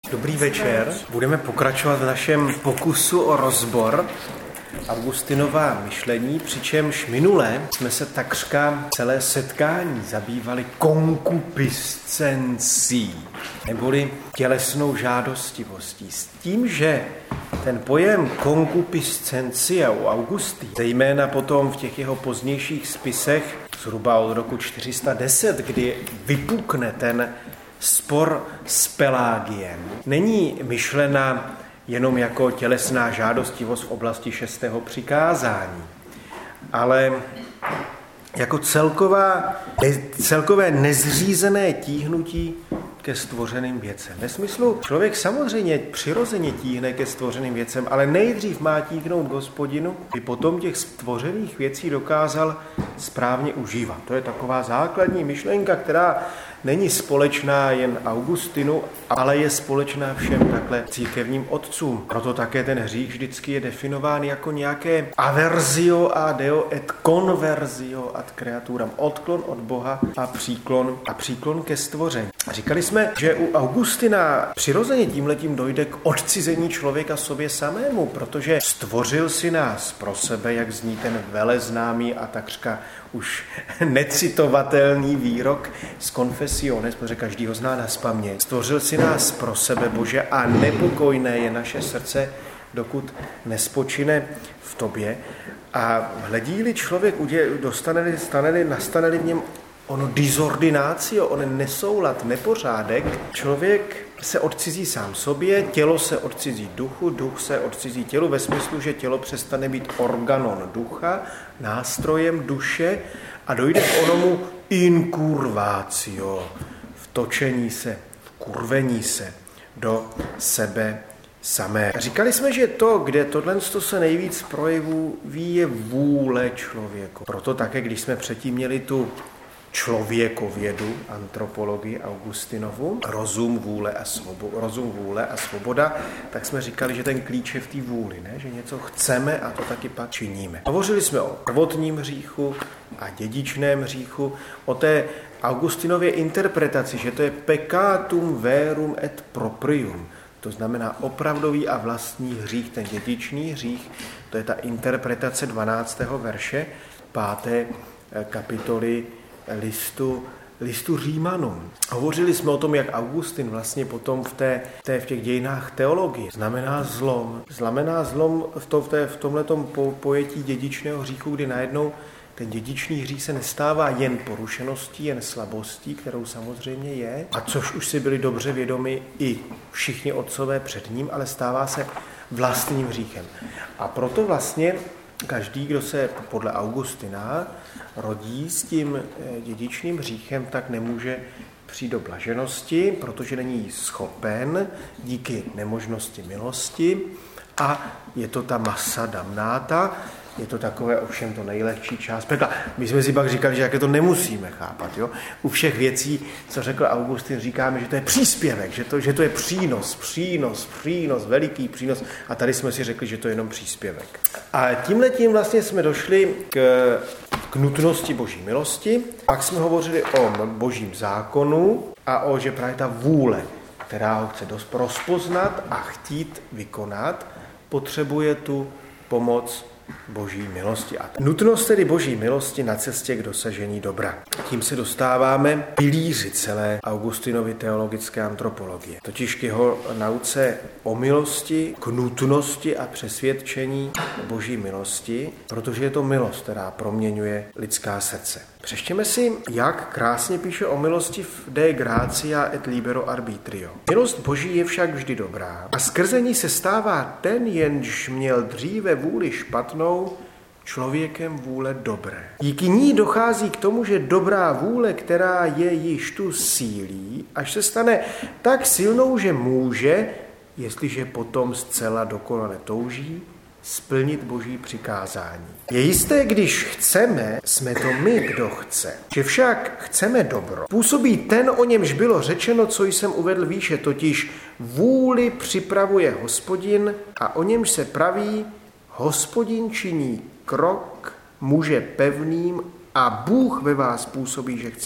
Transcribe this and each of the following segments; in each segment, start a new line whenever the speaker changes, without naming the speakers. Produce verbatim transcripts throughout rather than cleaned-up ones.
Dobrý večer. Budeme pokračovat v našem pokusu o rozbor Augustinova myšlení, přičemž minule jsme se takřka celé setkání zabývali konkupiscencí, neboli tělesnou žádostivostí. S tím, že ten pojem konkupiscencia u Augustina, zejména potom v těch jeho pozdějších spisech, zhruba od roku čtyři sta deset, kdy vypukne ten spor s Pelágiem, není myšlena jenom jako tělesná žádostivost v oblasti šestého přikázání, ale jako celková, celkové nezřízené tíhnutí ke stvořeným věcem. Ve smyslu, člověk samozřejmě přirozeně tíhne ke stvořeným věcem, ale nejdřív má tíhnout k Hospodinu, aby potom těch stvořených věcí dokázal správně užívat. To je taková základní myšlenka, která není společná jen Augustinu, ale je společná všem takhle církevním otcům. Proto také ten hřích vždycky je definován jako nějaké averzio a deo et conversio ad creaturam, odklon od Boha a příklon a příklon ke stvoření. Říkali jsme, že u Augustina přirozeně tímhletím dojde k odcizení člověka sobě samému, protože stvořil si nás pro sebe, jak zní ten veleznámý a takřka už necitovatelný výrok z Confessiones, protože každý ho zná nazpaměť. Stvořil si nás pro sebe, Bože, a nepokojné je naše srdce, dokud nespočine v tobě. A hledí-li člověk, dostane-li, stane-li, nastane-li v něm ono disordinátio, on nesoulad, nepořádek, člověk se odcizí sám sobě, tělo se odcizí duchu, duch se odcizí tělu ve smyslu, že tělo přestane být organon ducha, nástrojem duše a dojde k onomu incurvatio, vtočení se, kurvení se do sebe samé. Říkali jsme, že to, kde tohle se nejvíc projeví, je vůle člověku. Proto také, když jsme předtím měli tu člověkovědu, antropologii Augustinovu, rozum, vůle a svoboda, rozum, vůle a svoboda, tak jsme říkali, že ten klíč je v té vůli, ne? Že něco chceme a to taky pak činíme. Hovořili jsme o prvotním hříchu a dědičném hříchu, o té Augustinově interpretaci, že to je peccatum verum et proprium, to znamená opravdový a vlastní hřích, ten dědičný hřích, to je ta interpretace dvanáctého verše páté kapitoly listu, listu Římanům. Hovořili jsme o tom, jak Augustin vlastně potom v, té, té, v těch dějinách teologie znamená zlom. Znamená zlom v, to, v, té, v tomhletom po, pojetí dědičného hříchu, kdy najednou ten dědičný hřích se nestává jen porušeností, jen slabostí, kterou samozřejmě je, a což už si byli dobře vědomi i všichni otcové před ním, ale stává se vlastním hříchem. A proto vlastně každý, kdo se podle Augustina rodí s tím dědičným hříchem, tak nemůže přijít do blaženosti, protože není schopen díky nemožnosti milosti a je to ta massa damnata, je to takové ovšem to nejlehčí část pekla. My jsme si pak říkali, že jaké to nemusíme chápat. Jo? U všech věcí, co řekl Augustin, říkáme, že to je příspěvek, že to, že to je přínos, přínos, přínos, veliký přínos. A tady jsme si řekli, že to je jenom příspěvek. A tímhletím vlastně jsme došli k, k nutnosti boží milosti. Pak jsme hovořili o božím zákonu a o, že právě ta vůle, která ho chce dost rozpoznat a chtít vykonat, potřebuje tu pomoc boží milosti. A nutnost tedy boží milosti na cestě k dosažení dobra. Tím se dostáváme k pilíři celé Augustinovy teologické antropologie. Totiž k jeho nauce o milosti, k nutnosti a přesvědčení boží milosti, protože je to milost, která proměňuje lidská srdce. Přečtěme si, jak krásně píše o milosti v De gratia et libero arbitrio. Milost boží je však vždy dobrá a skrze ní se stává ten, jenž měl dříve vůli špatnou, člověkem vůle dobré. Díky ní dochází k tomu, že dobrá vůle, která je již tu sílí, až se stane tak silnou, že může, jestliže potom zcela dokonale touží, splnit boží přikázání. Je jisté, když chceme, jsme to my, kdo chce. Že však chceme dobro. Působí ten, o němž bylo řečeno, co jsem uvedl výše, totiž vůli připravuje Hospodin a o němž se praví, Hospodin činí krok muže pevným a Bůh ve vás působí, že chcete.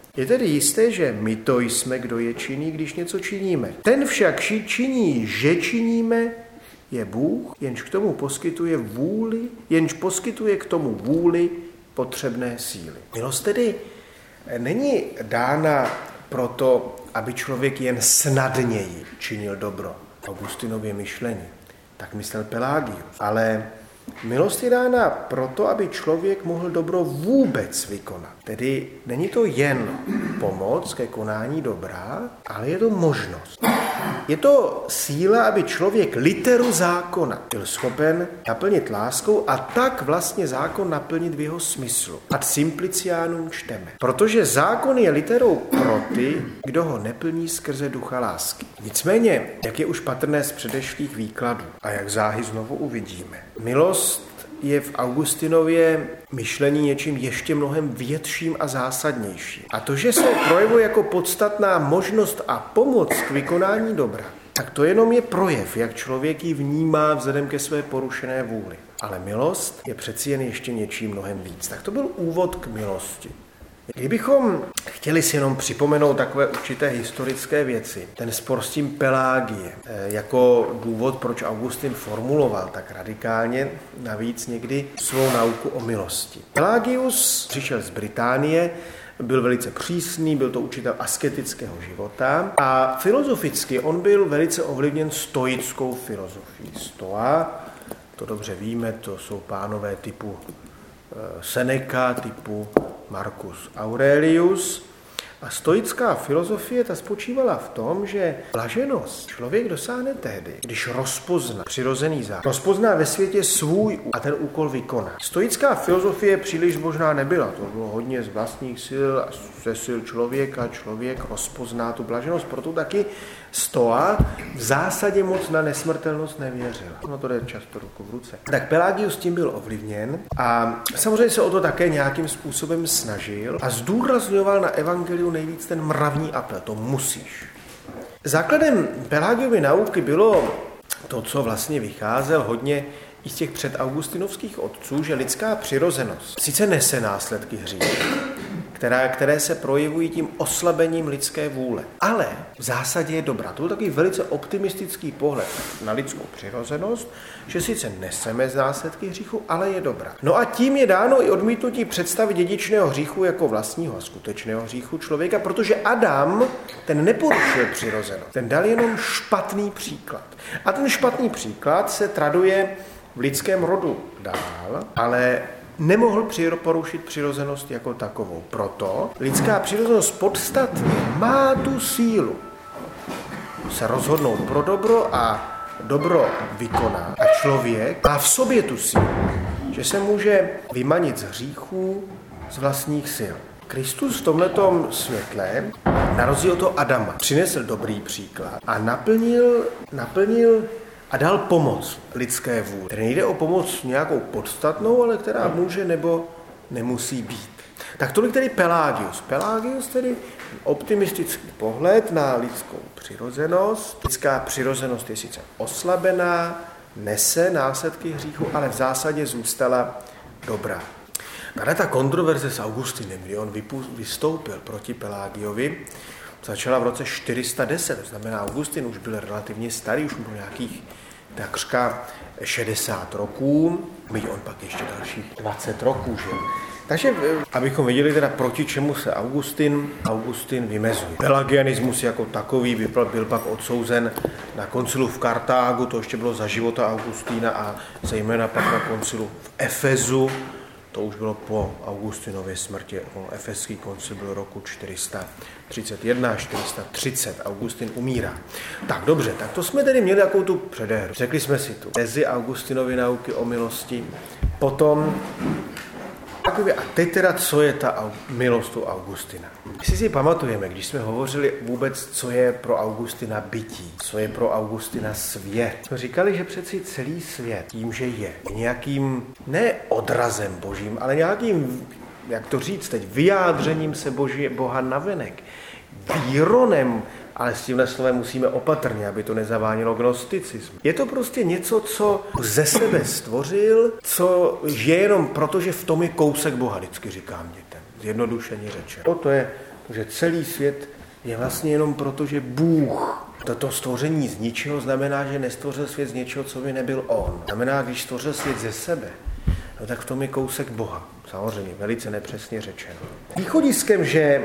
Je tedy jisté, že my to jsme, kdo je činný, když něco činíme. Ten však činí, že činíme, je Bůh, jenž k tomu poskytuje vůli, jenž poskytuje k tomu vůli potřebné síly. Milost tedy není dána proto, aby člověk jen snadněji činil dobro. Augustinově myšlení. Tak myslel Pelagius. Ale milost je dána proto, aby člověk mohl dobro vůbec vykonat. Tedy není to jen pomoc ke konání dobra, ale je to možnost. Je to síla, aby člověk literu zákona byl schopen naplnit láskou a tak vlastně zákon naplnit v jeho smyslu. Ad simplicianum čteme. Protože zákon je literou pro ty, kdo ho neplní skrze ducha lásky. Nicméně, jak je už patrné z předešlých výkladů a jak záhy znovu uvidíme, milost je v Augustinově myšlení něčím ještě mnohem větším a zásadnějším. A to, že se projevuje jako podstatná možnost a pomoc k vykonání dobra, tak to jenom je projev, jak člověk ji vnímá vzhledem ke své porušené vůli. Ale milost je přeci jen ještě něčím mnohem víc. Tak to byl úvod k milosti. Kdybychom chtěli si jenom připomenout takové určité historické věci, ten spor s tím Pelagiem jako důvod, proč Augustin formuloval tak radikálně navíc někdy svou nauku o milosti. Pelagius přišel z Británie, byl velice přísný, byl to učitel asketického života a filozoficky on byl velice ovlivněn stoickou filozofií. Stoa, to dobře víme, to jsou pánové typu Seneca, typu Marcus Aurelius. A stoická filozofie ta spočívala v tom, že blaženost člověk dosáhne tehdy, když rozpozná přirozený zákon. Rozpozná ve světě svůj a ten úkol vykoná. Stoická filozofie příliš zbožná nebyla. To bylo hodně z vlastních sil a ze sil člověka. Člověk rozpozná tu blaženost, proto taky Stoa v zásadě moc na nesmrtelnost nevěřila. No to jde často ruku v ruce. Tak Pelagius tím byl ovlivněn a samozřejmě se o to také nějakým způsobem snažil a zdůrazňoval na evangeliu nejvíc ten mravní apel, to musíš. Základem Pelagiovy nauky bylo to, co vlastně vycházel hodně i z těch předaugustinovských otců, že lidská přirozenost sice nese následky hříchu, které, které se projevují tím oslabením lidské vůle, ale v zásadě je dobrá. To byl takový velice optimistický pohled na lidskou přirozenost, že sice neseme z následky hříchu, ale je dobrá. No a tím je dáno i odmítnutí představy dědičného hříchu jako vlastního a skutečného hříchu člověka, protože Adam, ten neporušil přirozenost, ten dal jenom špatný příklad. A ten špatný příklad se traduje v lidském rodu dál, ale nemohl porušit přirozenost jako takovou. Proto lidská přirozenost podstatně má tu sílu se rozhodnout pro dobro a dobro vykoná. A člověk má v sobě tu sílu, že se může vymanit z hříchů z vlastních sil. Kristus v tomhletom světle, na rozdíl od Adama, přinesl dobrý příklad a naplnil, naplnil a dal pomoc lidské vůli. Tedy nejde o pomoc nějakou podstatnou, ale která může nebo nemusí být. Tak tolik tedy Pelagius. Pelagius tedy optimistický pohled na lidskou přirozenost. Lidská přirozenost je sice oslabená, nese následky hříchu, ale v zásadě zůstala dobrá. Tady ta kontroverze s Augustinem, kdy on vystoupil proti Pelagiovi, začala v roce čtyři sta deset, to znamená Augustin už byl relativně starý, už byl nějakých takřka šedesát roků, byť on pak ještě dalších dvacet roků žil. Takže, abychom viděli teda, proti čemu se Augustin, Augustin vymezuje. Pelagianismus jako takový byl, byl pak odsouzen na koncilu v Kartágu, to ještě bylo za života Augustína a zejména pak na koncilu v Efezu, to už bylo po Augustinově smrti. Efeský koncil byl roku čtyři sta třicet jedna až čtyři sta třicet. Augustin umírá. Tak dobře, tak to jsme tedy měli jakou tu předehru. Řekli jsme si tu tezi Augustinovy nauky o milosti. Potom, a teď teda, co je ta milost u Augustina? Jestli si pamatujeme, když jsme hovořili vůbec, co je pro Augustina bytí, co je pro Augustina svět. Jsme říkali, že přeci celý svět tím, že je nějakým, ne odrazem božím, ale nějakým, jak to říct teď, vyjádřením se boží, Boha navenek, výronem, ale s tímhle slovem musíme opatrně, aby to nezavánělo gnosticism. Je to prostě něco, co ze sebe stvořil, co je jenom proto, že v tom je kousek Boha, vždycky říkám dětem, zjednodušeně řečeno. To je Že celý svět je vlastně jenom proto, že Bůh toto stvoření z ničeho znamená, že nestvořil svět z něčeho, co by nebyl on. Znamená, když stvořil svět ze sebe, no tak v tom je kousek Boha. Samozřejmě, velice nepřesně řečeno. Východiskem, že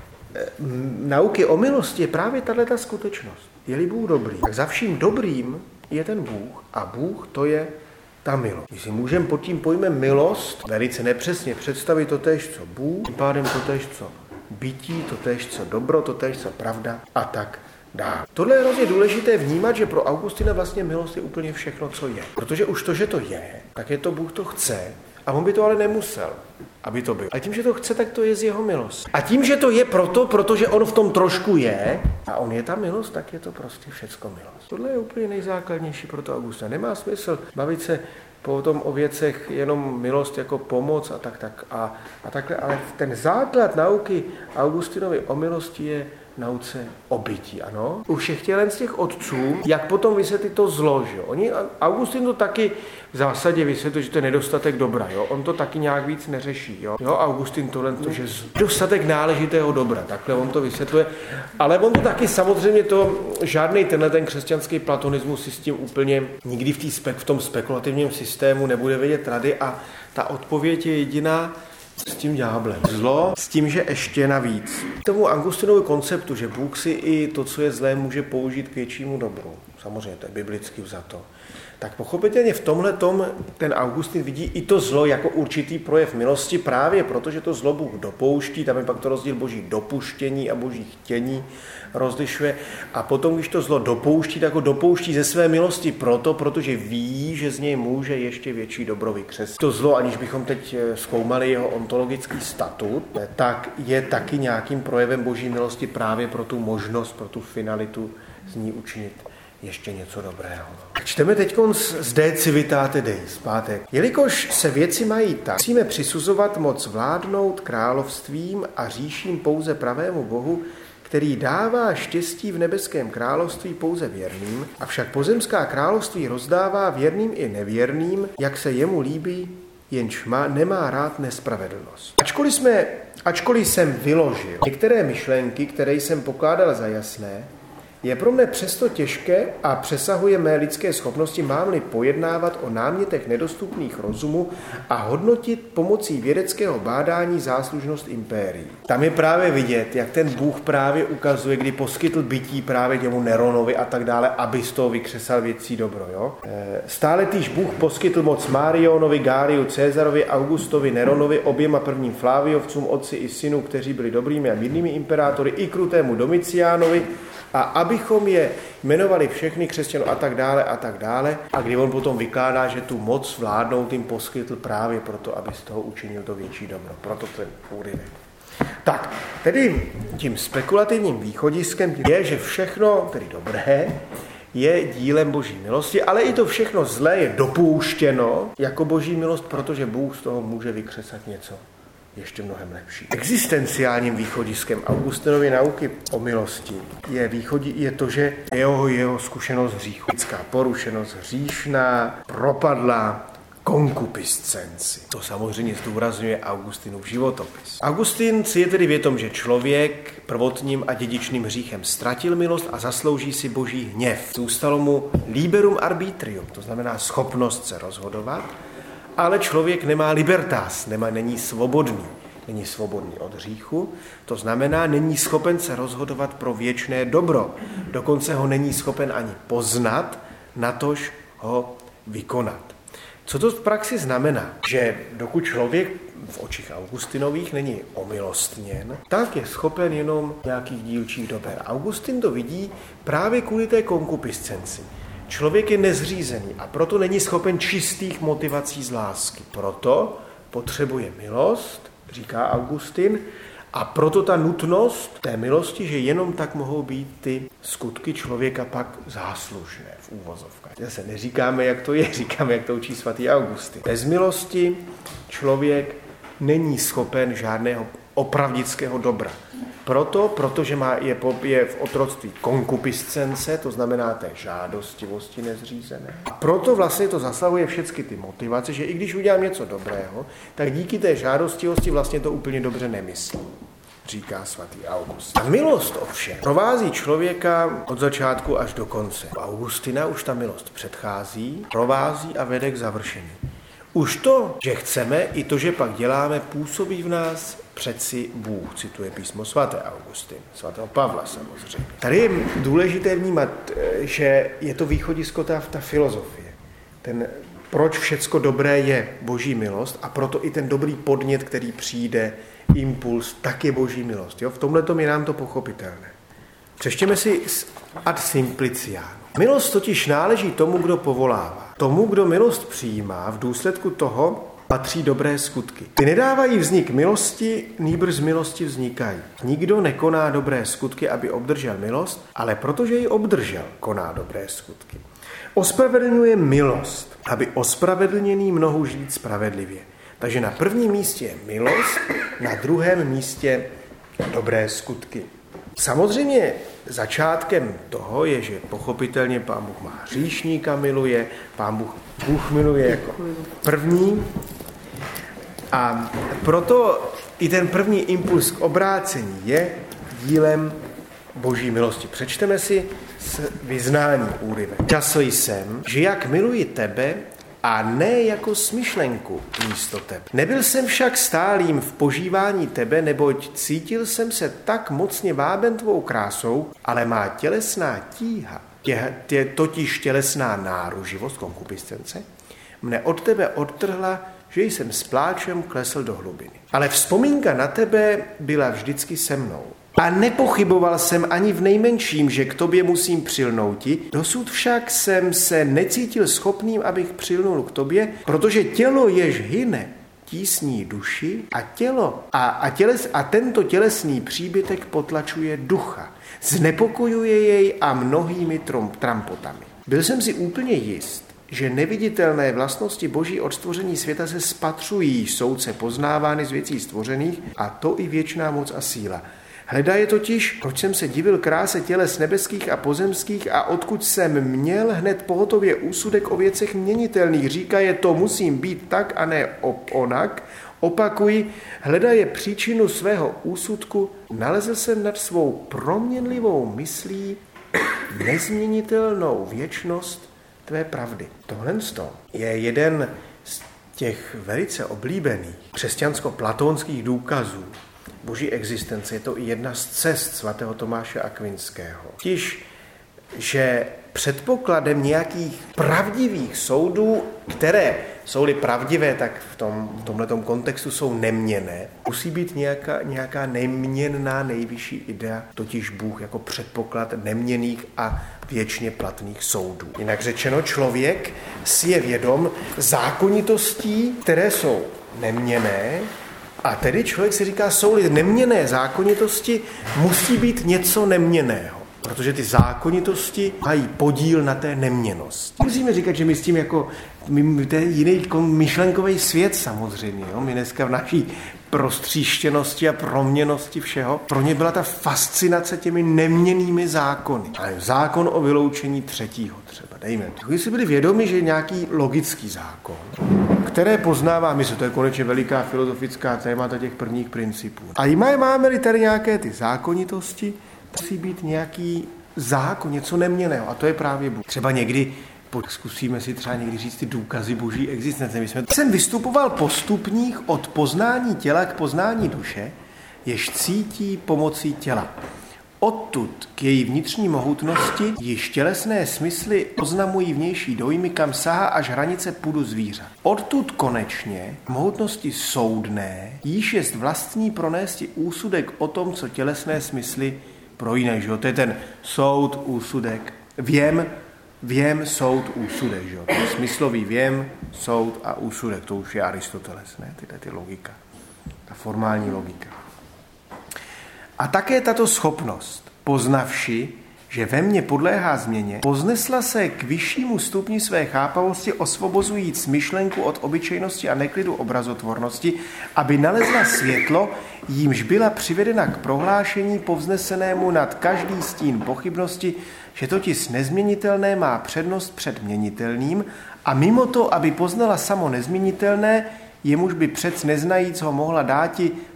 nauky o milosti je právě tato skutečnost. Je-li Bůh dobrý, tak za vším dobrým je ten Bůh a Bůh to je ta milost. My si můžeme pod tím pojmem milost velice nepřesně představit totéž, co Bůh, tím pádem totéž, co bytí, totéž, co dobro, totéž, co pravda a tak dále. Tohle je hrozně důležité vnímat, že pro Augustina vlastně milost je úplně všechno, co je. Protože už to, že to je, tak je to Bůh to chce a on by to ale nemusel, aby to bylo. A tím, že to chce, tak to je z jeho milost. A tím, že to je proto, protože on v tom trošku je a on je ta milost, tak je to prostě všecko milost. Tohle je úplně nejzákladnější pro to Augustina. Nemá smysl bavit se potom o věcech jenom milost jako pomoc a tak, tak a, a takhle, ale ten základ nauky Augustinovy o milosti je nauce o bytí, ano. U všech tělen z těch otců, jak potom vysvětlit to zlo, že jo. Oni, Augustin to taky v zásadě vysvětlil, že to je nedostatek dobra, jo. On to taky nějak víc neřeší, jo. Jo, Augustin tohle, to, že dostatek náležitého dobra, takhle on to vysvětluje. Ale on to taky samozřejmě to, žádnej tenhle ten křesťanský platonismus si s tím úplně nikdy v, tý spek, v tom spekulativním systému nebude vědět rady a ta odpověď je jediná, s tím ďáblem. Zlo s tím, že ještě navíc. K tomu Augustinovu konceptu, že Bůh si i to, co je zlé, může použít k většímu dobru. Samozřejmě, to je biblicky vzato. Tak pochopitelně v tomhle tom ten Augustin vidí i to zlo jako určitý projev milosti, právě protože to zlo Bůh dopouští, tam je pak to rozdíl boží dopuštění a boží chtění rozlišuje. A potom, když to zlo dopouští, tak ho dopouští ze své milosti proto, protože ví, že z něj může ještě větší dobro vykřeslit. To zlo, aniž bychom teď zkoumali jeho ontologický statut, tak je taky nějakým projevem boží milosti právě pro tu možnost, pro tu finalitu z ní učinit ještě něco dobrého. Čteme teď z De Civitate Dei, zpátek. Jelikož se věci mají tak, musíme přisuzovat moc vládnout královstvím a říším pouze pravému Bohu, který dává štěstí v nebeském království pouze věrným, avšak pozemská království rozdává věrným i nevěrným, jak se jemu líbí, jenž má, nemá rád nespravedlnost. Ačkoliv, jsme, ačkoliv jsem vyložil některé myšlenky, které jsem pokládal za jasné, je pro mne přesto těžké a přesahuje mé lidské schopnosti, mám-li pojednávat o námětech nedostupných rozumu a hodnotit pomocí vědeckého bádání záslužnost impérií. Tam je právě vidět, jak ten Bůh právě ukazuje, kdy poskytl bytí právě těmu Neronovi a tak dále, aby z toho vykřesal věcí dobro. Jo? Stále týž Bůh poskytl moc Marionovi, Gáriu, Cezarovi, Augustovi, Neronovi, oběma prvním Fláviovcům, otci i synu, kteří byli dobrými a mírnými imperátory, i krutému Domiciánovi, a abychom je jmenovali všechny křesťanů a tak dále a tak dále. A kdy on potom vykládá, že tu moc vládnout jim poskytl právě proto, aby z toho učinil to větší dobro. Proto ten úryvek. Tak, tedy tím spekulativním východiskem je, že všechno, tedy dobré, je dílem boží milosti, ale i to všechno zlé je dopouštěno jako boží milost, protože Bůh z toho může vykřesat něco ještě mnohem lepší. Existenciálním východiskem Augustinovy nauky o milosti je, východí, je to, že jeho, jeho zkušenost hříchu, lidská porušenost hříšná, propadla konkupiscenci. To samozřejmě zdůrazňuje Augustinův životopis. Augustin si je tedy vědom, že člověk prvotním a dědičným hříchem ztratil milost a zaslouží si boží hněv. Zůstalo mu liberum arbitrium, to znamená schopnost se rozhodovat, ale člověk nemá libertas, nemá, není svobodný. Není svobodný od hříchu, to znamená, není schopen se rozhodovat pro věčné dobro. Dokonce ho není schopen ani poznat, natož ho vykonat. Co to v praxi znamená? Že dokud člověk v očích Augustinových není omilostněn, tak je schopen jenom nějakých dílčích dober. Augustin to vidí právě kvůli té konkupiscenci. Člověk je nezřízený a proto není schopen čistých motivací z lásky. Proto potřebuje milost, říká Augustin, a proto ta nutnost té milosti, že jenom tak mohou být ty skutky člověka pak záslužné v úvozovkách. Zase neříkáme, jak to je, říkáme, jak to učí svatý Augustin. Bez milosti člověk není schopen žádného opravdického dobra. Proto, protože má, je, je v otroctví konkupiscence, to znamená té žádostivosti nezřízené. A proto vlastně to zasahuje všechny ty motivace, že i když udělám něco dobrého, tak díky té žádostivosti vlastně to úplně dobře nemyslím. říká svatý August. A milost ovšem provází člověka od začátku až do konce. U Augustina už ta milost předchází, provází a vede k završení. Už to, že chceme, i to, že pak děláme, působí v nás přeci Bůh, cituje písmo svaté Augustin, svatého Pavla samozřejmě. Tady je důležité vnímat, že je to východisko ta, ta filozofie. Ten, proč všecko dobré je Boží milost a proto i ten dobrý podnět, který přijde, impuls, tak je Boží milost. Jo? V tomhletom je nám to pochopitelné. Přečtěme si ad simpliciano. Milost totiž náleží tomu, kdo povolává. Tomu, kdo milost přijímá, v důsledku toho patří dobré skutky. Ty nedávají vznik milosti, nýbrž z milosti vznikají. Nikdo nekoná dobré skutky, aby obdržel milost, ale protože ji obdržel, koná dobré skutky. Ospravedlňuje milost, aby ospravedlněný mohou žít spravedlivě. Takže na prvním místě je milost, na druhém místě dobré skutky. Samozřejmě začátkem toho je, že pochopitelně Pán Bůh má hříšníka miluje, Pán Bůh, Bůh miluje jako první. A proto i ten první impuls k obrácení je dílem Boží milosti. Přečteme si z vyznání úryvek. Časl jsem, že jak miluji tebe, a ne jako smyšlenku místo tebe. Nebyl jsem však stálým v požívání tebe, neboť cítil jsem se tak mocně váben tvou krásou, ale má tělesná tíha, tě, tě, totiž tělesná náruživost, konkupiscence, mne od tebe odtrhla, že jsem s pláčem klesl do hlubiny. Ale vzpomínka na tebe byla vždycky se mnou. A nepochyboval jsem ani v nejmenším, že k tobě musím přilnouti, dosud však jsem se necítil schopným, abych přilnul k tobě, protože tělo, jež hyne, tísní duši a tělo a, a, těles, a tento tělesný příbytek potlačuje ducha, znepokojuje jej a mnohými tromp, trampotami. Byl jsem si úplně jist, že neviditelné vlastnosti Boží od stvoření světa se spatřují, jsou se poznávány z věcí stvořených, a to i věčná moc a síla. Hledá je totiž, proč jsem se divil kráse těles nebeských a pozemských a odkud jsem měl hned pohotově úsudek o věcech měnitelných. Říká je, to musím být tak a ne onak. Opakuji, hledá je příčinu svého úsudku, nalezl jsem nad svou proměnlivou myslí nezměnitelnou věčnost tvé pravdy. Tohle je jeden z těch velice oblíbených křesťansko-platonských důkazů Boží existence. Je to i jedna z cest svatého Tomáše Akvinského. Tiž, že předpokladem nějakých pravdivých soudů, které jsou-li pravdivé, tak v, tom, v tomhletom kontextu jsou neměnné, musí být nějaká, nějaká neměnná nejvyšší idea, totiž Bůh jako předpoklad neměnných a věčně platných soudů. Jinak řečeno, člověk si je vědom zákonitostí, které jsou neměnné, a tedy člověk si říká, jsou-li neměnné zákonitosti, musí být něco neměnného, protože ty zákonitosti mají podíl na té neměnosti. Musíme říkat, že my s tím jako, my, to je jiný myšlenkový svět samozřejmě. Jo? My dneska v naší prostříštěnosti a proměnnosti všeho, pro ně byla ta fascinace těmi neměnnými zákony. Ale zákon o vyloučení třetího třeba, dejme. Když si byli vědomi, že je nějaký logický zákon, které poznává mysl, to je konečně veliká filozofická témata těch prvních principů. A máme-li tady nějaké ty zákonitosti, musí být nějaký zákon, něco neměnného, a to je právě Bůh. Třeba někdy, zkusíme si třeba někdy říct ty důkazy Boží existence. My jsme jsem vystupoval postupních od poznání těla k poznání duše, jež cítí pomocí těla. Odtud k její vnitřní mohutnosti již tělesné smysly oznamují vnější dojmy, kam sahá až hranice půdu zvířat. Odtud konečně mohutnosti soudné již jest vlastní pronésti úsudek o tom, co tělesné smysly projíne. Že? To je ten soud, úsudek, věm, věm, soud, úsudek. Že? To je smyslový věm, soud a úsudek. To už je Aristoteles, ne? Tyhle ty logika, ta formální logika. A také tato schopnost, poznavši, že ve mně podléhá změně, poznesla se k vyššímu stupni své chápavosti, osvobozujíc myšlenku od obyčejnosti a neklidu obrazotvornosti, aby nalezla světlo, jímž byla přivedena k prohlášení povznesenému nad každý stín pochybnosti, že totiž nezměnitelné má přednost před měnitelným, a mimo to, aby poznala samo nezměnitelné, jemuž by přec neznajíc ho mohla dáti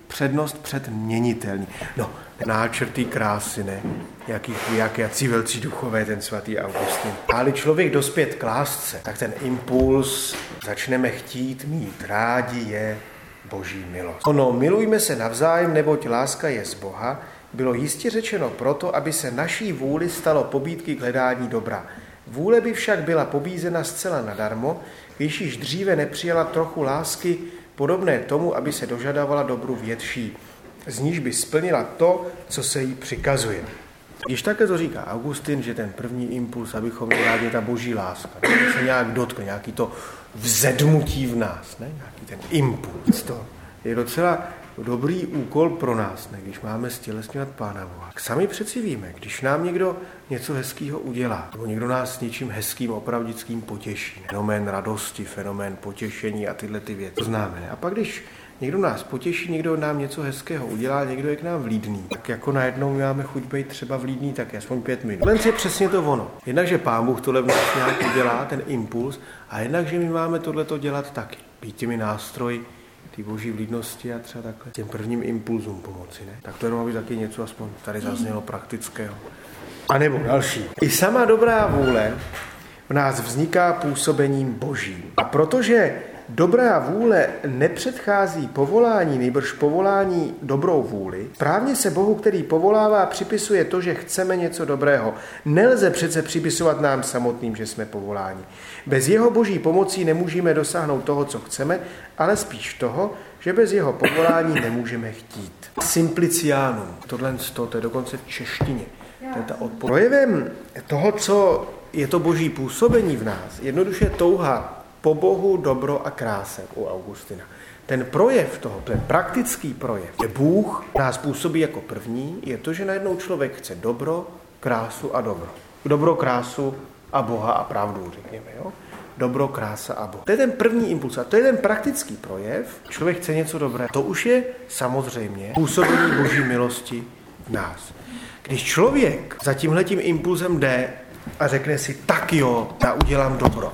přednost před měnitelný. No, náčrtý krásy, ne? Jaký, jak, jací velcí duchové ten svatý Augustin. Ale člověk dospět k lásce, tak ten impuls začneme chtít mít. Rádi je Boží milost. Ono, milujme se navzájem, neboť láska je z Boha, bylo jistě řečeno proto, aby se naší vůli stalo pobídky k hledání dobra. Vůle by však byla pobízena zcela nadarmo, když již dříve nepřijala trochu lásky podobné tomu, aby se dožadovala dobru větší, z níž by splnila to, co se jí přikazuje. Když také to říká Augustin, že ten první impuls, abychom měli rádi, ta boží láska, ne? Se nějak dotkne, nějaký to vzedmutí v nás, ne? Nějaký ten impuls. To je docela dobrý úkol pro nás, ne? Když máme stělesňovat Pána Boha. Sami přeci víme, když nám někdo něco hezkého udělá, nebo někdo nás s něčím hezkým, opravdickým potěší. Fenomén radosti, fenomén potěšení a tyhle ty věci. To známe, ne? A pak když někdo nás potěší, někdo nám něco hezkého udělá, někdo je k nám vlídný. Tak jako najednou máme chuť být třeba vlídný, tak aspoň pět minut. Len je přesně to ono. Jednak, že Pán Bůh tohle v nás nějak udělá, ten impuls, a jednak, že my máme tohleto dělat taky. Být těmi nástroji ty boží vlídnosti a třeba takhle těm prvním impulzům pomoci, ne? Tak to jenom aby taky něco aspoň tady zaznělo praktického. A nebo další. I sama dobrá vůle v nás vzniká působením božím. A protože dobrá vůle nepředchází povolání, nejbrž povolání dobrou vůli, správně se Bohu, který povolává, připisuje to, že chceme něco dobrého. Nelze přece připisovat nám samotným, že jsme povoláni. Bez jeho boží pomocí nemůžeme dosáhnout toho, co chceme, ale spíš toho, že bez jeho povolání nemůžeme chtít. Simplicianum, tohle to je dokonce v češtině. To je ta odpověď. Projevem toho, co je to boží působení v nás, jednoduše touha po Bohu, dobro a kráse u Augustina. Ten projev toho, ten praktický projev, je Bůh nás působí jako první, je to, že najednou člověk chce dobro, krásu a dobro. Dobro, krásu a Boha a pravdu, řekněme, jo? Dobro, krása a Boha. To je ten první impuls a to je ten praktický projev. Člověk chce něco dobré. To už je samozřejmě působení boží milosti v nás. Když člověk za tímhletím impulzem jde a řekne si, tak jo, já udělám dobro,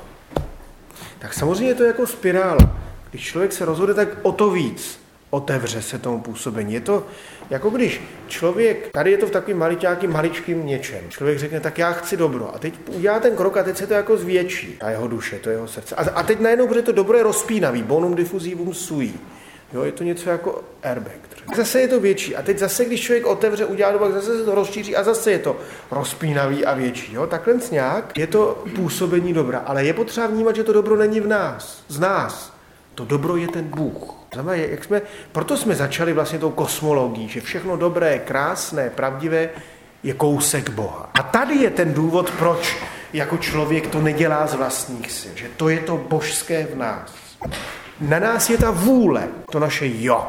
tak samozřejmě je to jako spirála. Když člověk se rozhodne, tak o to víc otevře se tomu působení. Je to jako když člověk, tady je to v takovým maličákým, maličkým něčem. Člověk řekne, tak já chci dobro. A teď udělá ten krok a teď se to jako zvětší. A jeho duše, to jeho srdce. A, a teď najednou, protože to dobro je rozpínavý. Bonum diffusivum sui. Jo, je to něco jako airbag. Zase je to větší. A teď zase, když člověk otevře, udělá dobro, zase se to rozšíří a zase je to rozpínavý a větší. Jo? Takhle nějak je to působení dobra. Ale je potřeba vnímat, že to dobro není v nás, z nás. To dobro je ten Bůh. Jak jsme, proto jsme začali vlastně tou kosmologií, že všechno dobré, krásné, pravdivé je kousek Boha. A tady je ten důvod, proč jako člověk to nedělá z vlastních sil. Že to je to božské v nás. Na nás je ta vůle, to naše jo.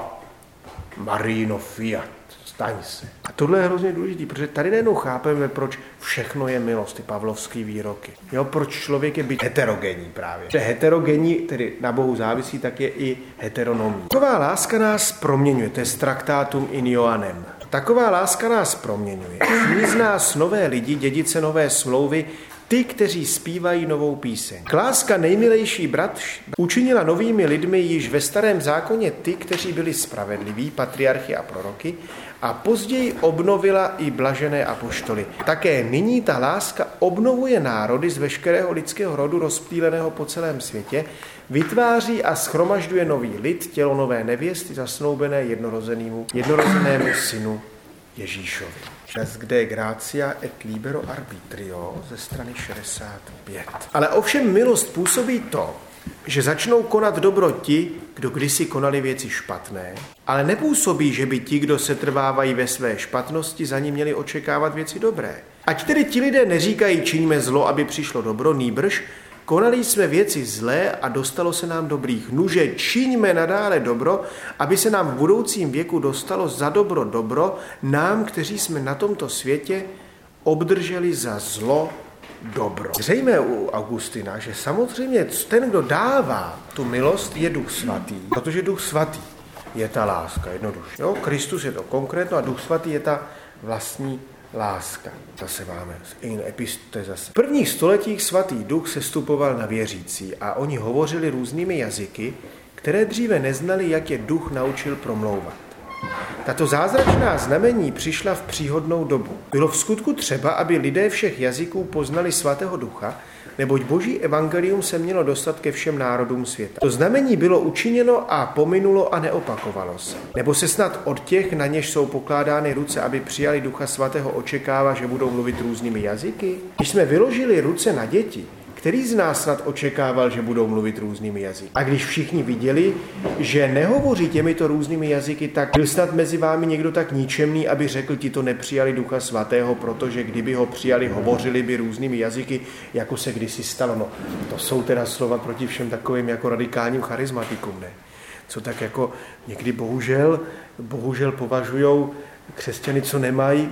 Marino fiat, staň se. A tohle je hrozně důležité, protože tady najednou chápeme, proč všechno je milost, ty pavlovský výroky. Jo, proč člověk je být heterogenní právě. Že heterogenní, tedy na Bohu závisí, tak je i heteronomní. Taková láska nás proměňuje, to je traktátum in Joannem. Taková láska nás proměňuje. Činí z nás nové lidi, dědice nové smlouvy, ty, kteří zpívají novou píseň. Láska nejmilejší brat učinila novými lidmi již ve starém zákoně ty, kteří byli spravedliví, patriarchy a proroky, a později obnovila i blažené apoštoly. Také nyní ta láska obnovuje národy z veškerého lidského rodu rozptýleného po celém světě, vytváří a schromažďuje nový lid, tělo nové nevěsty zasnoubené jednorozenému, jednorozenému synu Ježíšovi. Čas, kde je gracia et libero arbitrio ze strany šedesát pět. Ale ovšem milost působí to, že začnou konat dobro ti, kdo kdysi konali věci špatné, ale nepůsobí, že by ti, kdo se trvávají ve své špatnosti, za ní měli očekávat věci dobré. Ať tedy ti lidé neříkají, činíme zlo, aby přišlo dobro, nýbrž konali jsme věci zlé a dostalo se nám dobrých. Nuže, čiňme nadále dobro, aby se nám v budoucím věku dostalo za dobro dobro, nám, kteří jsme na tomto světě obdrželi za zlo dobro. Zřejmě u Augustina, že samozřejmě ten, kdo dává tu milost, je Duch Svatý, protože Duch Svatý je ta láska, jednoduše. Jo? Kristus je to konkrétno a Duch Svatý je ta vlastní láska. Zase máme in episte zase. V prvních stoletích svatý duch sestupoval na věřící a oni hovořili různými jazyky, které dříve neznali, jak je duch naučil promlouvat. Tato zázračná znamení přišla v příhodnou dobu. Bylo v skutku třeba, aby lidé všech jazyků poznali Svatého Ducha, neboť Boží evangelium se mělo dostat ke všem národům světa. To znamení bylo učiněno a pominulo a neopakovalo se. Nebo se snad od těch, na něž jsou pokládány ruce, aby přijali Ducha Svatého, očekává, že budou mluvit různými jazyky? Když jsme vyložili ruce na děti, který z nás snad očekával, že budou mluvit různými jazyky? A když všichni viděli, že nehovoří těmito různými jazyky, tak byl snad mezi vámi někdo tak ničemný, aby řekl, ti to nepřijali Ducha Svatého, protože kdyby ho přijali, hovořili by různými jazyky, jako se kdysi stalo. No, to jsou teda slova proti všem takovým jako radikálním charizmatikům, ne? Co tak jako někdy bohužel, bohužel považujou křesťany, co nemají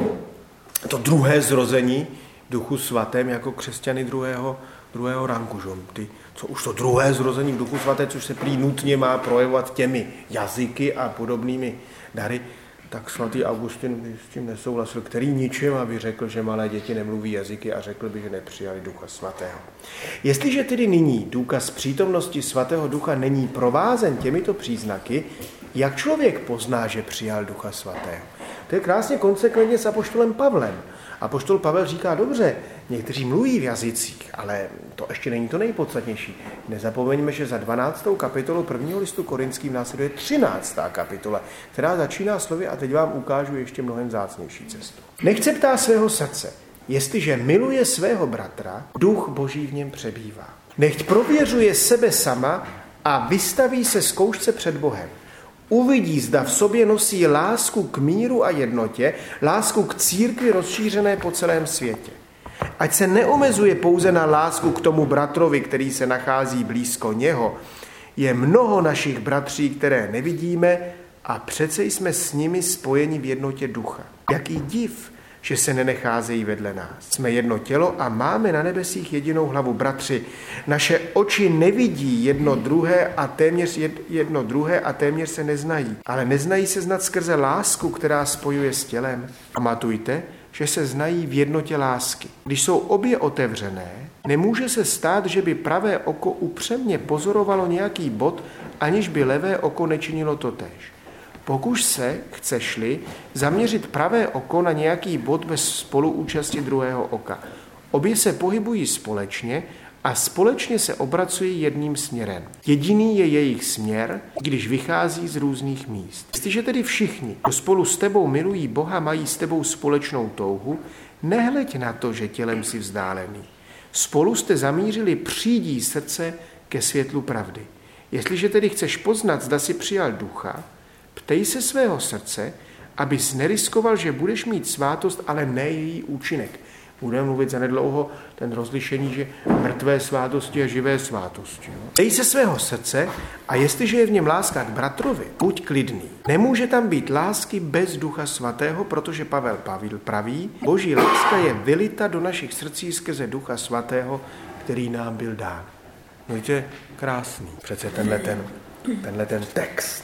to druhé zrození Duchu Svatém, jako křesťany druhého, druhého ranku. Že? Ty, co už to druhé zrození v Duchu Svaté, což se prý nutně má projevovat těmi jazyky a podobnými dary, tak svatý Augustin s tím nesouhlasil, který ničem, aby řekl, že malé děti nemluví jazyky a řekl by, že nepřijali Ducha Svatého. Jestliže tedy nyní důkaz přítomnosti Svatého Ducha není provázen těmito příznaky, jak člověk pozná, že přijal Ducha Svatého? To je krásně konsekventně s apoštolem Pavlem. Apoštol Pavel říká, dobře, někteří mluví v jazycích, ale to ještě není to nejpodstatnější. Nezapomeňme, že za dvanáctou kapitolu prvního listu Korinským následuje třináctá kapitola, která začíná slovy a teď vám ukážu ještě mnohem vzácnější cestu. Nechce ptá svého srdce, jestliže miluje svého bratra, duch Boží v něm přebývá. Nechť prověřuje sebe sama a vystaví se zkoušce před Bohem. Uvidí, zda v sobě nosí lásku k míru a jednotě, lásku k církvi rozšířené po celém světě. Ať se neomezuje pouze na lásku k tomu bratrovi, který se nachází blízko něho. Je mnoho našich bratří, které nevidíme a přece jsme s nimi spojeni v jednotě ducha. Jaký div, že se nenecházejí vedle nás. Jsme jedno tělo a máme na nebesích jedinou hlavu. Bratři, naše oči nevidí jedno druhé a téměř jedno druhé a téměř se neznají. Ale neznají se znat skrze lásku, která spojuje s tělem. Pamatujte, že se znají v jednotě lásky. Když jsou obě otevřené, nemůže se stát, že by pravé oko upřemně pozorovalo nějaký bod, aniž by levé oko nečinilo totéž. Pokuš se, chceš-li, zaměřit pravé oko na nějaký bod bez spoluúčasti druhého oka. Obě se pohybují společně a společně se obracují jedním směrem. Jediný je jejich směr, když vychází z různých míst. Jestliže tedy všichni, kdo spolu s tebou milují Boha, mají s tebou společnou touhu, nehleď na to, že tělem si vzdálený. Spolu jste zamířili přídí srdce ke světlu pravdy. Jestliže tedy chceš poznat, zda si přijal ducha, ptej se svého srdce, abys neriskoval, že budeš mít svátost, ale ne její účinek. Budeme mluvit zanedlouho ten rozlišení, že mrtvé svátosti a živé svátosti. Ptej se svého srdce a jestliže je v něm láska k bratrovi, buď klidný. Nemůže tam být lásky bez Ducha Svatého, protože Pavel Pavel praví, Boží láska je vylita do našich srdcí skrze Ducha Svatého, který nám byl dán. No to je krásný. Přece tenhle ten, tenhle ten text.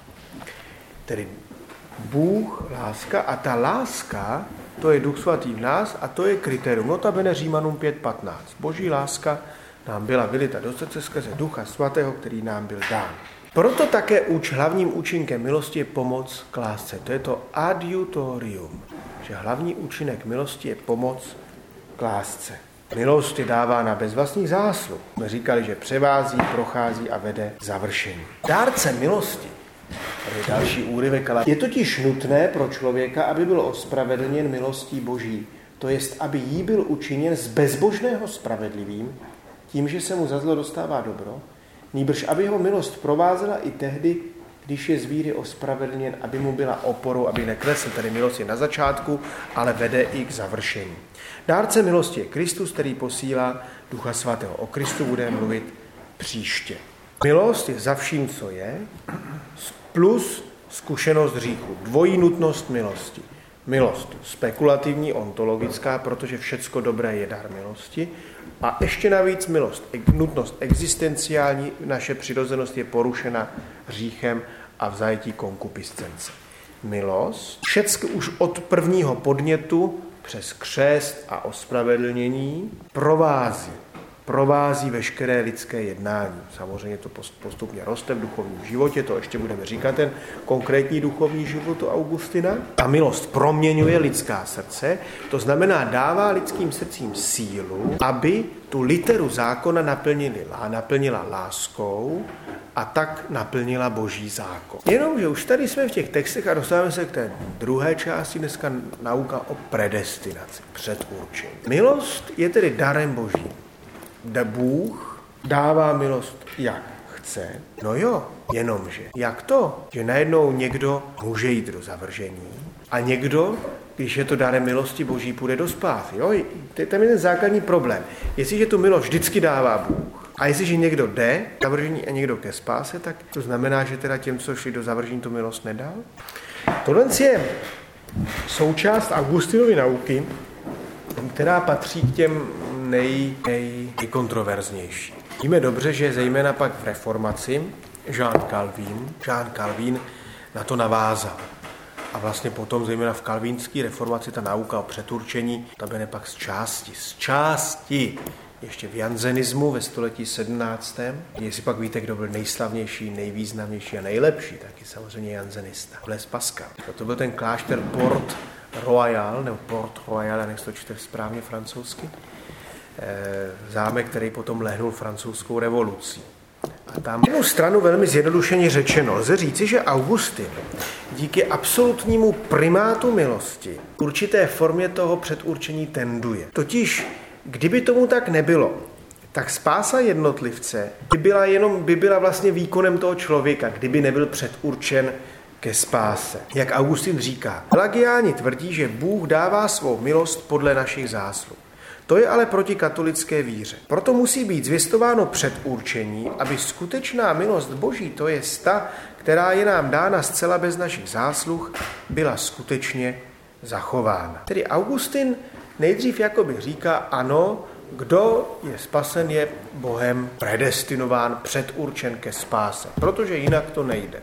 Tedy Bůh, láska a ta láska, to je Duch Svatý v nás a to je kritérium. Notabene Římanům pět patnáct. Boží láska nám byla vylita do srdce skrze Ducha Svatého, který nám byl dán. Proto také úč, hlavním účinkem milosti je pomoc k lásce. To je to adiutorium, že hlavní účinek milosti je pomoc k lásce. Milost je dávána bez vlastních zásluh. My říkali, že převází, prochází a vede k završení. Dárce milosti. To je další úryvek, ale je totiž nutné pro člověka, aby byl ospravedlněn milostí Boží. To jest, aby jí byl učiněn z bezbožného spravedlivým, tím, že se mu za zlo dostává dobro, nýbrž aby ho milost provázela i tehdy, když je z víry ospravedlněn, aby mu byla oporou, aby neklesl. Tedy milost je na začátku, ale vede i k završení. Dárce milosti je Kristus, který posílá Ducha Svatého. O Kristu budeme mluvit příště. Milost je za vším, co je, plus zkušenost hříchu. Dvojí nutnost milosti. Milost spekulativní, ontologická, protože všecko dobré je dar milosti. A ještě navíc milost, nutnost existenciální, naše přirozenost je porušena hříchem a v zajetí konkupiscence. Milost, všecko už od prvního podnětu přes křest a ospravedlnění provází provází veškeré lidské jednání. Samozřejmě to postupně roste v duchovním životě, to ještě budeme říkat, ten konkrétní duchovní život u Augustina. Ta milost proměňuje lidská srdce, to znamená dává lidským srdcím sílu, aby tu literu zákona naplnila, naplnila láskou a tak naplnila Boží zákon. Jenomže už tady jsme v těch textech a dostáváme se k té druhé části, dneska nauka o predestinaci, předurčení. Milost je tedy darem Božím. Bůh dává milost jak chce. No jo, jenomže jak to, že najednou někdo může jít do zavržení a někdo, když je to darem milosti Boží, půjde do spásy. Jo, tam je ten základní problém. Jestliže tu milost vždycky dává Bůh a jestliže někdo jde do zavržení a někdo ke spáse, tak to znamená, že teda těm, co šli do zavržení, tu milost nedal. Tohle je součást Augustinovy nauky, která patří k těm nej, nej, nejkontroverznější. Víme dobře, že zejména pak v reformaci Jean Calvin, Jean Calvin na to navázal. A vlastně potom zejména v kalvínské reformaci ta nauka o předurčení, ta bude pak z části, z části ještě v janzenismu ve století sedmnáctém. Jestli pak víte, kdo byl nejslavnější, nejvýznamnější a nejlepší, taky samozřejmě janzenista. Blaise Pascal. To byl ten klášter Port Royal, nebo Port Royal, já nech to čte správně francouzsky, zámek, který potom lehnul francouzskou revolucí. A tam jednu stranu velmi zjednodušeně řečeno lze říci, že Augustin díky absolutnímu primátu milosti k určité formě toho předurčení tenduje. Totiž, kdyby tomu tak nebylo, tak spása jednotlivce by byla, jenom, by byla vlastně výkonem toho člověka, kdyby nebyl předurčen ke spáse. Jak Augustin říká, Pelagiáni tvrdí, že Bůh dává svou milost podle našich zásluh. To je ale proti katolické víře. Proto musí být zvěstováno předurčení, aby skutečná milost Boží, to je ta, která je nám dána zcela bez našich zásluh, byla skutečně zachována. Tedy Augustin nejdřív jakoby říká, ano, kdo je spasen, je Bohem predestinován, předurčen ke spáse, protože jinak to nejde.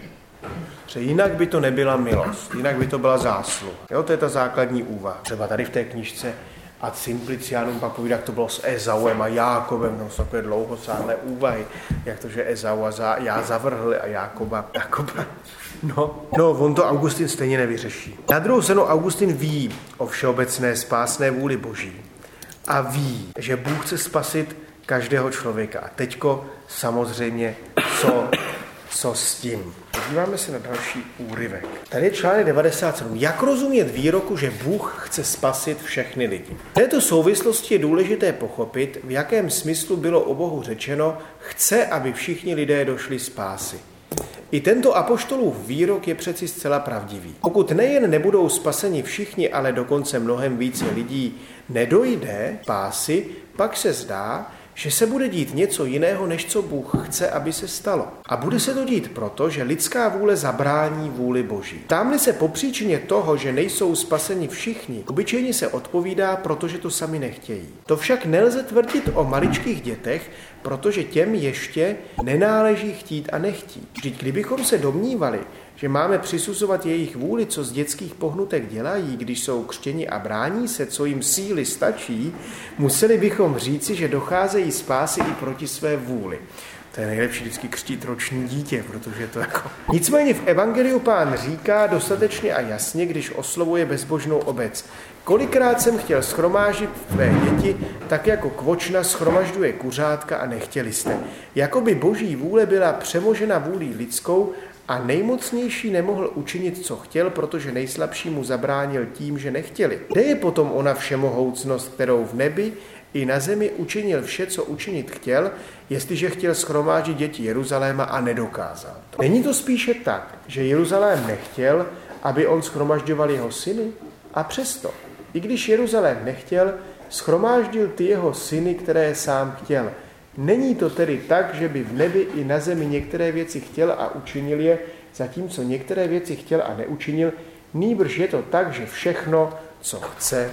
Že jinak by to nebyla milost, jinak by to byla zásluha. Jo, to je ta základní úvaha. Třeba tady v té knížce Ad Simplicianum pak povídá, jak to bylo s Ezauem a Jákobem, tam jsou takové dlouhosáhlé úvahy, jak to, že Ezau a za, já zavrhli a Jákoba, Jákoba. No, no, on to Augustin stejně nevyřeší. Na druhou stranu Augustin ví o všeobecné spásné vůli Boží a ví, že Bůh chce spasit každého člověka. A teďko samozřejmě, co, co s tím. Podíváme se na další úryvek. Tady je článek devadesát sedm. Jak rozumět výroku, že Bůh chce spasit všechny lidi? V této souvislosti je důležité pochopit, v jakém smyslu bylo o Bohu řečeno, chce, aby všichni lidé došli spásy. I tento apoštolův výrok je přeci zcela pravdivý. Pokud nejen nebudou spaseni všichni, ale dokonce mnohem více lidí nedojde spásy, pak se zdá, že se bude dít něco jiného, než co Bůh chce, aby se stalo. A bude se to dít proto, že lidská vůle zabrání vůli Boží. Támli se po příčině toho, že nejsou spaseni všichni, obyčejně se odpovídá, protože to sami nechtějí. To však nelze tvrdit o maličkých dětech, protože těm ještě nenáleží chtít a nechtít. Vždyť kdybychom se domnívali, že máme přisuzovat jejich vůli, co z dětských pohnutek dělají, když jsou křtěni a brání se, co jim síly stačí, museli bychom říci, že docházejí spásy i proti své vůli. To je nejlepší vždycky křtít roční dítě, protože to jako... Nicméně v evangeliu Pán říká dostatečně a jasně, když oslovuje bezbožnou obec. Kolikrát jsem chtěl shromáždit tvé děti, tak jako kvočna shromažďuje kuřátka a nechtěli jste. Jakoby Boží vůle byla přemožena vůlí lidskou a nejmocnější nemohl učinit, co chtěl, protože nejslabší mu zabránil tím, že nechtěli. Kde je potom ona všemohoucnost, kterou v nebi i na zemi učinil vše, co učinit chtěl, jestliže chtěl shromáždit děti Jeruzaléma a nedokázal? Není to spíše tak, že Jeruzalém nechtěl, aby on shromažďoval jeho syny? A přesto, i když Jeruzalém nechtěl, shromáždil ty jeho syny, které sám chtěl. Není to tedy tak, že by v nebi i na zemi některé věci chtěl a učinil je, zatímco některé věci chtěl a neučinil, nýbrž je to tak, že všechno, co chce,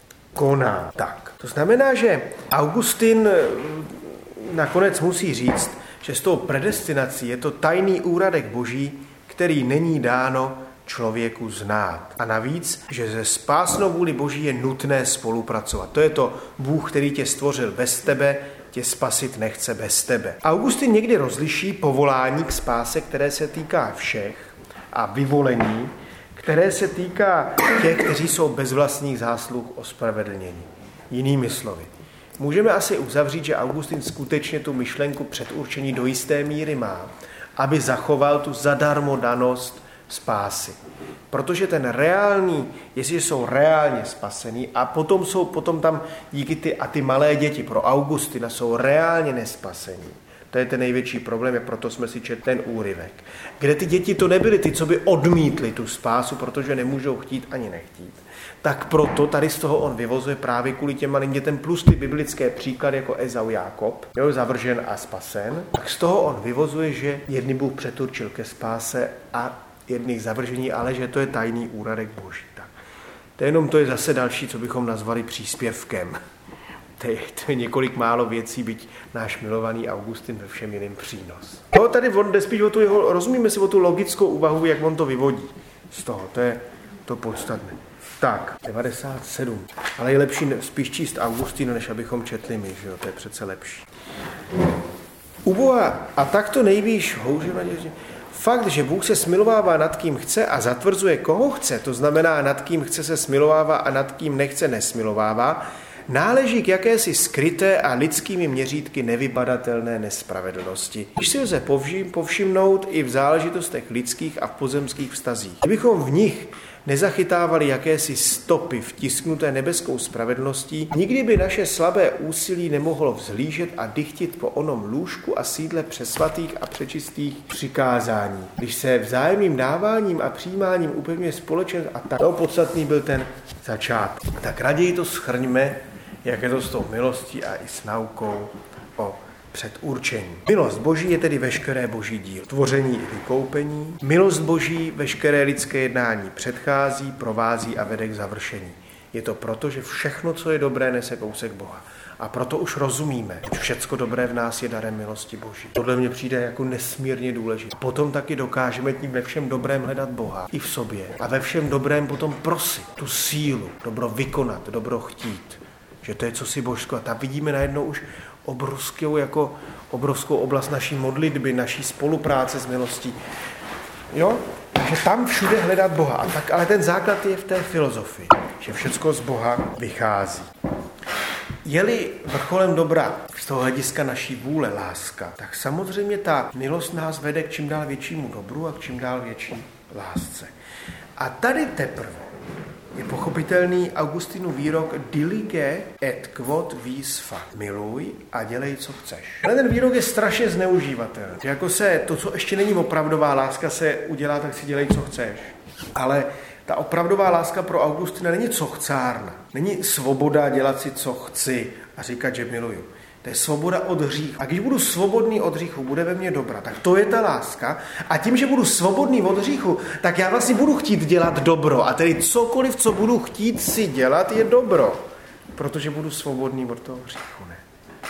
koná. Tak, to znamená, že Augustin nakonec musí říct, že s tou predestinací je to tajný úradek Boží, který není dáno člověku znát. A navíc, že ze spásnou vůli Boží je nutné spolupracovat. To je to Bůh, který tě stvořil bez tebe tě spasit nechce bez tebe. Augustin někdy rozliší povolání k spáse, které se týká všech, a vyvolení, které se týká těch, kteří jsou bez vlastních zásluh ospravedlněni. Jinými slovy, můžeme asi uzavřít, že Augustin skutečně tu myšlenku předurčení do jisté míry má, aby zachoval tu zadarmo danost spásy. Protože ten reálný, jestliže jsou reálně spasení a potom jsou potom tam díky ty a ty malé děti pro Augustina jsou reálně nespasení. To je ten největší problém, a proto jsme si četli ten úryvek. Kde ty děti to nebyly ty, co by odmítli tu spásu, protože nemůžou chtít ani nechtít. Tak proto tady z toho on vyvozuje právě kvůli těm malým dětem plus ty biblické příklady jako Ezau Jákob, jo, zavržen a spasen. Tak z toho on vyvozuje, že jedny Bůh předurčil ke spáse a jedných zavržení, ale že to je tajný úradek Boží. Tak. To je jenom to je zase další, co bychom nazvali příspěvkem. To je, to je několik málo věcí, byť náš milovaný Augustin ve všem jiným přínos. No, tady on jde spíš o tu jeho, rozumíme si o tu logickou úvahu, jak on to vyvodí z toho, to je to podstatné. Tak, devadesát sedm. Ale je lepší spíš číst Augustina, než abychom četli my, že jo, to je přece lepší. U Boha, a tak to nejvíš, houže naděžně, fakt, že Bůh se smilovává nad kým chce a zatvrzuje koho chce, to znamená nad kým chce se smilovává a nad kým nechce nesmilovává, náleží k jakési skryté a lidskými měřítky nevybadatelné nespravedlnosti. Když si lze povšim, povšimnout i v záležitostech lidských a v pozemských vztazích. Kdybychom v nich nezachytávali jakési stopy vtisknuté nebeskou spravedlností, nikdy by naše slabé úsilí nemohlo vzhlížet a dychtit po onom lůžku a sídle přesvatých a přečistých přikázání. Když se vzájemným dáváním a přijímáním upevňuje společenství a tak to podstatný byl ten začátek. Tak raději to shrňme, jak je to s tou milostí a i s naukou o předurčení. Milost Boží je tedy veškeré Boží dílo. Tvoření i vykoupení. Milost Boží veškeré lidské jednání předchází, provází a vede k završení. Je to proto, že všechno, co je dobré, nese kousek Boha. A proto už rozumíme, že všecko dobré v nás je darem milosti Boží. Tohle mně přijde jako nesmírně důležité. Potom taky dokážeme tím ve všem dobrém hledat Boha i v sobě. A ve všem dobrém potom prosit tu sílu, dobro vykonat, dobro chtít. Že to je cosi božského. A tam vidíme najednou už obrovskou, jako obrovskou oblast naší modlitby, naší spolupráce s milostí. Jo? Takže tam všude hledat Boha. A tak, ale ten základ je v té filozofii, že všecko z Boha vychází. Je-li vrcholem dobra z toho hlediska naší vůle láska, tak samozřejmě ta milost nás vede k čím dál většímu dobru a k čím dál větší lásce. A tady teprve je pochopitelný Augustinův výrok dilige et quod vis fac. Miluj a dělej, co chceš. Ale ten výrok je strašně zneužívatelný. Jako se to, co ještě není opravdová láska, se udělá, tak si dělej, co chceš. Ale ta opravdová láska pro Augustina není co chcárna. Není svoboda dělat si, co chci a říkat, že miluju. To je svoboda od hříchu. A když budu svobodný od hříchu, bude ve mně dobra. Tak to je ta láska. A tím, že budu svobodný od hříchu, tak já vlastně budu chtít dělat dobro. A tedy cokoliv, co budu chtít si dělat, je dobro. Protože budu svobodný od toho hříchu. Ne?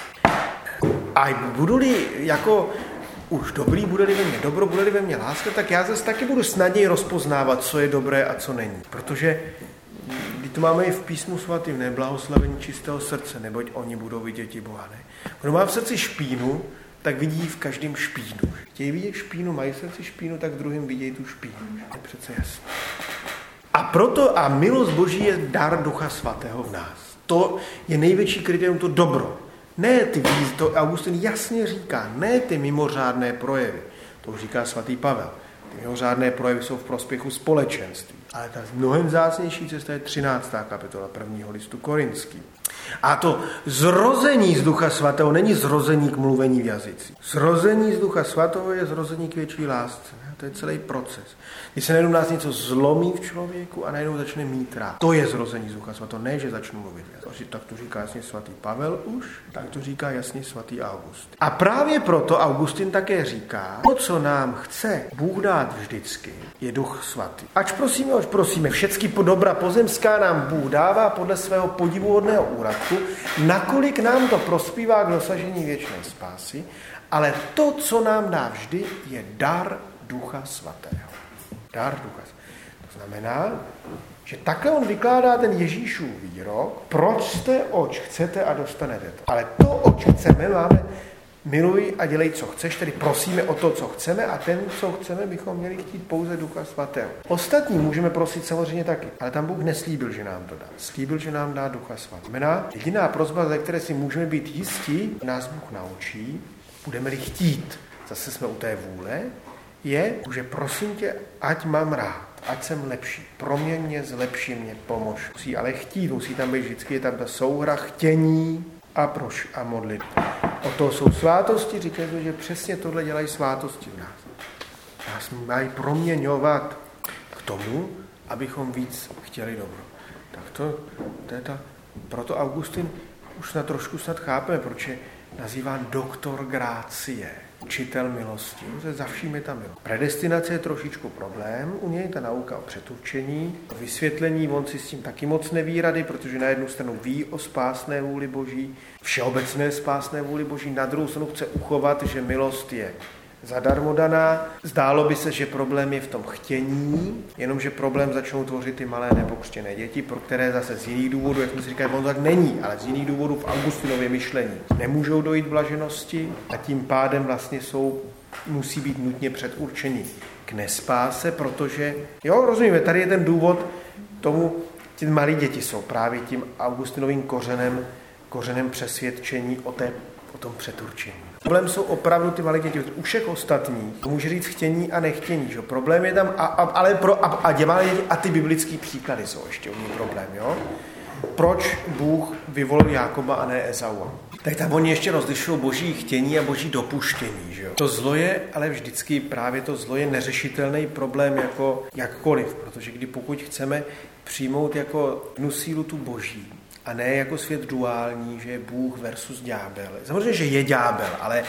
A budu-li jako už dobrý, bude-li ve mně dobro, bude-li ve mně láska, tak já zase taky budu snadněji rozpoznávat, co je dobré a co není. Protože to máme i v písmu svatým, ne? Blahoslavení čistého srdce, neboť oni budou vidět i Boha. Ne? Kdo má v srdci špínu, tak vidí v každém špínu. Chtějí vidět špínu, mají v srdci špínu, tak v druhém vidějí tu špínu. To je přece jasné. A proto a milost Boží je dar Ducha Svatého v nás. To je největší kritérium, to dobro. Ne ty víc, to Augustin jasně říká, ne ty mimořádné projevy. To už říká svatý Pavel. Ty mimořádné projevy jsou v prospěchu společenství. Ale ta mnohem vzácnější cesta je třináctá kapitola prvního listu Korinským. A to zrození z Ducha Svatého není zrození k mluvení v jazycích. Zrození z Ducha Svatého je zrození k větší lásce. To je celý proces. Když se najednou nás něco zlomí v člověku a najednou začne mít rád. To je zrození z Ducha Svatého, ne, že začnu mluvit. Tak to říká jasně svatý Pavel už, tak to říká jasně svatý August. A právě proto Augustin také říká, to, co nám chce Bůh dát vždycky, je Duch Svatý. Ač prosíme, ač prosíme, všecky dobra pozemská nám Bůh dává podle svého podivuhodného úradku, nakolik nám to prospívá k dosažení věčné spásy, ale to, co nám dá vždy, je dar Ducha Svatého. Dar Ducha Svatého. To znamená, Že takhle on vykládá ten Ježíšův výrok, proč jste, oč chcete a dostanete to. Ale to, oč chceme, máme miluj a dělej, co chceš, tedy prosíme o to, co chceme a ten, co chceme, bychom měli chtít pouze Ducha Svatého. Ostatní můžeme prosit samozřejmě taky, ale tam Bůh neslíbil, že nám to dá. Slíbil, že nám dá Ducha Svatého. Znamená, jediná prosba, ze které si můžeme být jistí, nás Bůh naučí, budeme-li chtít, zase jsme u té vůle, je, že prosím tě, ať mám rád, ať jsem lepší, proměň mě, zlepši mě, pomož. Musí ale chtít, musí tam být vždycky, je tam ta souhra chtění a proš a modlit. O to jsou svátosti, říkají, že přesně tohle dělají svátosti v nás. Nás mají proměňovat k tomu, abychom víc chtěli dobro. Tak to, to je ta, proto Augustin už na trošku snad chápeme, proč je nazýván doktor grácie, učitel milosti. Za vším je ta milost. Predestinace je trošičku problém, u něj ta nauka o předurčení, o vysvětlení, on si s tím taky moc neví rady, protože na jednu stranu ví o spásné vůli Boží, všeobecné spásné vůli Boží, na druhou stranu chce uchovat, že milost je zadarmo daná. Zdálo by se, že problém je v tom chtění, jenomže problém začnou tvořit ty malé nepokřtěné děti, pro které zase z jiných důvodů, jak jsme si říkali, on tak není, ale z jiných důvodů v Augustinově myšlení nemůžou dojít blaženosti a tím pádem vlastně jsou, musí být nutně předurčeni k nespáse, protože, jo, rozumíme, tady je ten důvod tomu, ty malí děti jsou právě tím Augustinovým kořenem, kořenem přesvědčení o, té, o tom předurčení. Problém jsou opravdu ty malé děti. U všech ostatních to může říct chtění a nechtění. Že? Problém je tam, a, a, ale pro, a, a, dělá děti, a ty biblické příklady jsou ještě u nich problém. Jo? Proč Bůh vyvolil Jákoba a ne Esaua? Tak tam oni ještě rozlišují boží chtění a boží dopuštění. Že? To zlo je, ale vždycky právě to zlo je neřešitelný problém jako jakkoliv, protože kdy pokud chceme přijmout jako jednu sílu tu boží, a ne jako svět duální, že je Bůh versus ďábel. Samozřejmě, že je ďábel, ale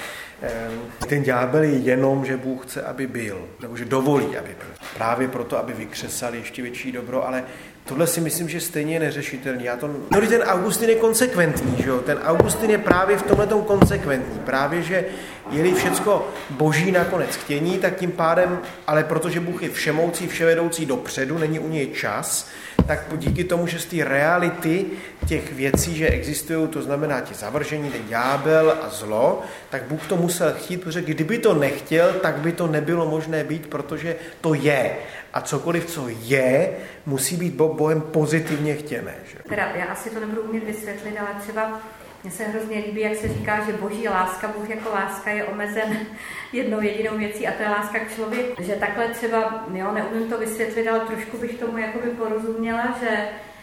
e, ten ďábel je jenom, že Bůh chce, aby byl, nebo že dovolí, aby byl. Právě proto, aby vykřesal ještě větší dobro, ale tohle si myslím, že stejně je neřešitelný. Já to... No, ten Augustin je konsekventní, že jo? Ten Augustin je právě v tomhletom konsekventní. Právě, že je-li všecko boží nakonec chtění, tak tím pádem, ale protože Bůh je všemoucí, vševedoucí dopředu, není u něj čas, tak díky tomu, že z té reality těch věcí, že existují, to znamená ti zavržení, ten ďábel a zlo, tak Bůh to musel chtít, protože kdyby to nechtěl, tak by to nebylo možné být, protože to je. A cokoliv, co je, musí být Bohem pozitivně chtěné. Že?
Teda já asi to nebudu umět vysvětlit, ale třeba mně se hrozně líbí, jak se říká, že boží láska, Bůh jako láska je omezen jednou jedinou věcí a to je láska k člověku. Že takhle třeba, jo, neumím to vysvětlit, ale trošku bych tomu jakoby porozuměla, že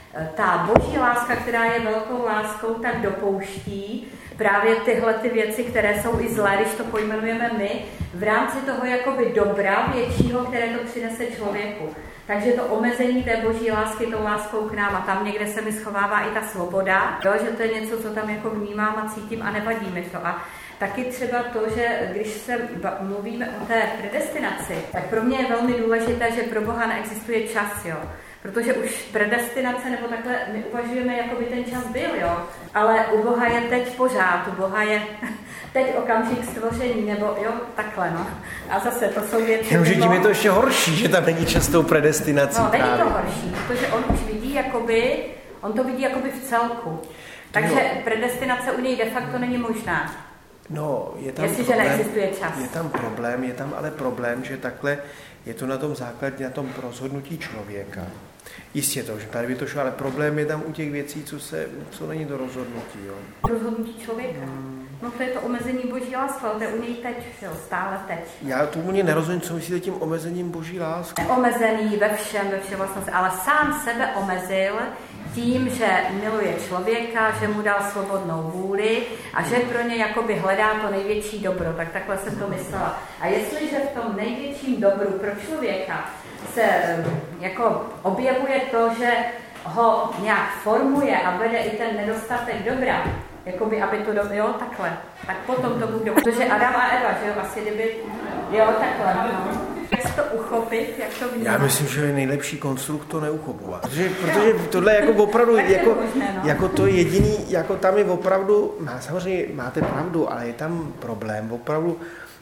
ta boží láska, která je velkou láskou, tak dopouští právě tyhle ty věci, které jsou i zlé, když to pojmenujeme my, v rámci toho jakoby dobra většího, které to přinese člověku. Takže to omezení té boží lásky tou láskou k nám a tam někde se mi schovává i ta svoboda, jo, že to je něco, co tam jako vnímám a cítím a nevadí mi to. A taky třeba to, že když se mluvíme o té predestinaci, tak pro mě je velmi důležité, že pro Boha neexistuje čas, jo. Protože už predestinace, nebo takhle my uvažujeme, jako by ten čas byl, jo. Ale u Boha je teď pořád, u Boha je teď okamžik stvoření, nebo jo, takhle, no. A zase to jsou věci...
Jenomže tím je to ještě horší, že tam není častou predestinací.
No, není to horší, protože on už vidí, jakoby, on to vidí jakoby v celku. Takže no. Predestinace u něj de facto není možná.
No, je tam
Jestliže
problém,
neexistuje čas.
Je tam problém, je tam ale problém, že takhle je to na tom základě, na tom rozhodnutí člověka. Jistě to, že tady by to šlo, ale problém je tam u těch věcí, co se, co není do rozhodnutí, jo.
Rozhodnutí člověka. Hmm. No to je to omezení boží lásky, ale to je u něj teď, jo, stále teď.
Já tomu nerozumím, co myslíte tím omezením boží lásky.
Neomezený ve všem, ve všem vlastnosti, ale sám sebe omezil tím, že miluje člověka, že mu dal svobodnou vůli a že pro ně jakoby hledá to největší dobro, tak takhle jsem to myslela. A jestliže v tom největším dobru pro člověka se jako objevuje to, že ho nějak formuje a vede i ten nedostatek dobra, jakoby, aby to, do, jo, takhle, tak potom to bude, protože Adam a Eva, že jo, asi kdyby, jo, takhle, no. Jak se to uchopit, jak to vnímat?
Já myslím, že je nejlepší konstrukt to neuchopovat. Protože, protože tohle je jako opravdu, jako, možné, no. Jako to jediný, jako tam je opravdu, má, samozřejmě máte pravdu, ale je tam problém, opravdu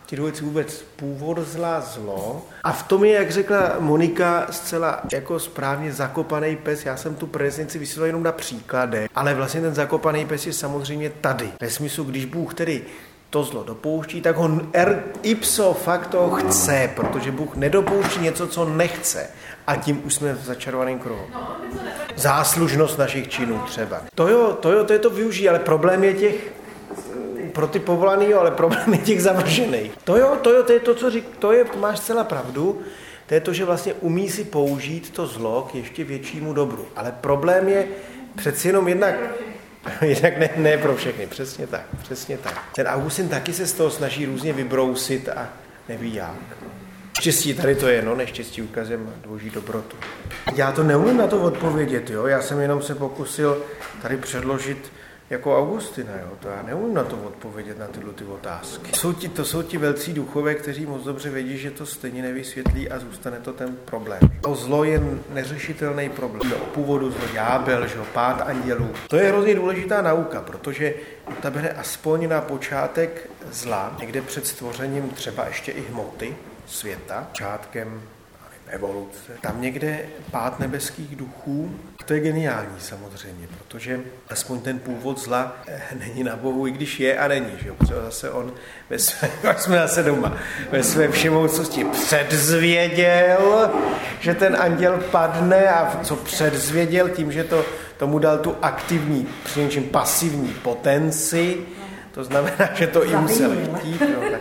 ty dvě věci vůbec původ zla, zlo. A v tom je, jak řekla Monika, zcela jako správně zakopaný pes. Já jsem tu prezenci vysvětlil jenom na příkladech, ale vlastně ten zakopaný pes je samozřejmě tady. Ve smyslu, když Bůh tedy to zlo dopouští, tak ho er ipso facto chce, protože Bůh nedopouští něco, co nechce. A tím už jsme v začarovaném kruhu. Záslužnost našich činů třeba. To jo, to jo, to je to využít, ale problém je těch pro ty povolaný, ale problém je těch zavržených. To jo, to jo, to je to, co řík, to je, máš celá pravdu, to je to, že vlastně umí si použít to zlo k ještě většímu dobru. Ale problém je přeci jenom jednak, jednak ne, ne pro všechny, přesně tak, přesně tak. Ten Augustin taky se z toho snaží různě vybrousit a neví jak. Štěstí tady to je, no, neštěstí ukazem boží dobrotu. Já to neumím na to odpovědět, jo, já jsem jenom se pokusil tady předložit jako Augustina, jo, to já neumím na to odpovědět, na tyhle ty otázky. Jsou ti, to jsou ti velcí duchové, kteří moc dobře vědí, že to stejně nevysvětlí a zůstane to ten problém. To zlo je neřešitelný problém. O původu zlo, ďábel, že jo, pád andělů. To je hrozně důležitá nauka, protože ta bere aspoň na počátek zla, někde před stvořením třeba ještě i hmoty světa, počátkem evoluce. Tam někde pád nebeských duchů, to je geniální samozřejmě, protože aspoň ten původ zla není na Bohu, i když je a není, že jo, protože zase on ve své, jsme zase doma, ve své všemohoucnosti předzvěděl, že ten anděl padne a co předzvěděl tím, že to, tomu dal tu aktivní, přinejmenším pasivní potenci, to znamená, že to i musel chtít, no, tak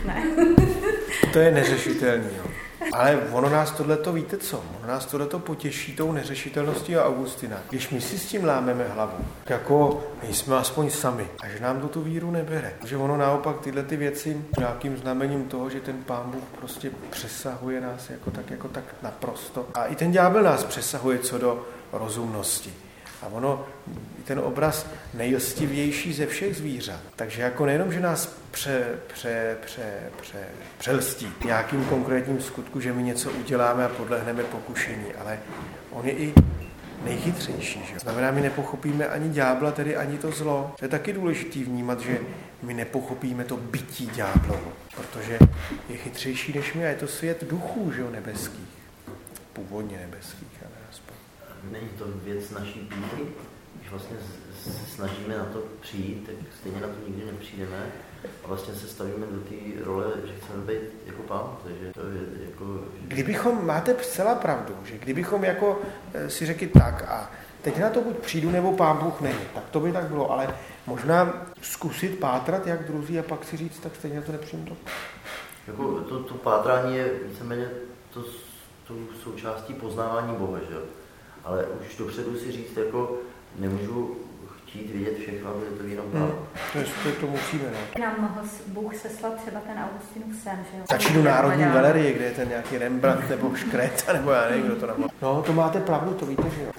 to je neřešitelný, jo. Ale ono nás tohleto, víte co, ono nás tohleto potěší tou neřešitelností a Augustina. Když my si s tím lámeme hlavu, jako my jsme aspoň sami, a že nám to tu víru nebere. Že ono naopak tyhle ty věci nějakým znamením toho, že ten Pán Bůh prostě přesahuje nás jako tak, jako tak naprosto. A i ten ďábel nás přesahuje co do rozumnosti. A ono, ten obraz nejlstivější ze všech zvířat. Takže jako nejenom, že nás pře, pře, pře, pře, přelstí nějakým konkrétním skutku, že my něco uděláme a podlehneme pokušení, ale on je i nejchytřejší. Že? Znamená, my nepochopíme ani ďábla, tedy ani to zlo. To je taky důležitý vnímat, že my nepochopíme to bytí ďáblovo, protože je chytřejší než my a je to svět duchů, že jo, nebeských. Původně nebeských.
Není to věc naší píchy, když vlastně se snažíme na to přijít, tak stejně na to nikdy nepřijdeme a vlastně se stavíme do té role, že chceme být jako Pán, takže to je jako...
Kdybychom, máte zcela pravdu, že kdybychom jako si řekli tak a teď na to buď přijdu, nebo Pán Bůh není, tak to by tak bylo, ale možná zkusit pátrat jak druzí a pak si říct, tak stejně to nepřijím to.
Jako to, to pátrání je víceméně to, to součástí poznávání Boha, že jo? Ale už dopředu si říct, jako nemůžu chtít vidět všechno, ale je to jenom Pán.
Hmm, to, je, to, to musíme, no.
Nám mohl Bůh seslat třeba ten Augustinův sen, že jo?
Začí do Národní galerie, kde je ten nějaký Rembrandt nebo Škreta, nebo já nevím, kdo to namohl. No, to máte pravdu, to víte, že jo.